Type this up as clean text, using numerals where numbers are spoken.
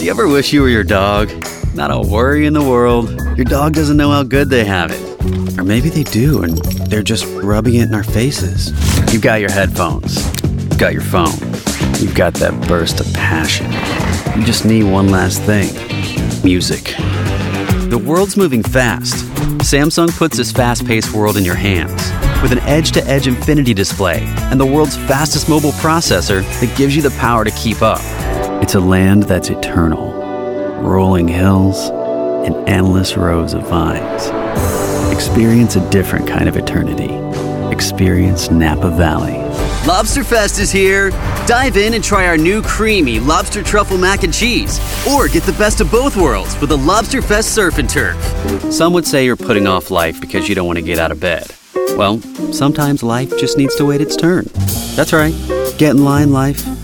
Do you ever wish you were your dog? Not a worry in the world. Your dog doesn't know how good they have it. Or maybe they do, and they're just rubbing it in our faces. You've got your headphones. You've got your phone. You've got that burst of passion. You just need one last thing. Music. The world's moving fast. Samsung puts this fast-paced world in your hands with an edge-to-edge infinity display and the world's fastest mobile processor that gives you the power to keep up. It's a land that's eternal. Rolling hills and endless rows of vines. Experience a different kind of eternity. Experience Napa Valley. Lobsterfest is here. Dive in and try our new creamy lobster truffle mac and cheese. Or get the best of both worlds with a Lobsterfest surf and turf. Some would say you're putting off life because you don't want to get out of bed. Well, sometimes life just needs to wait its turn. That's right. Get in line, life.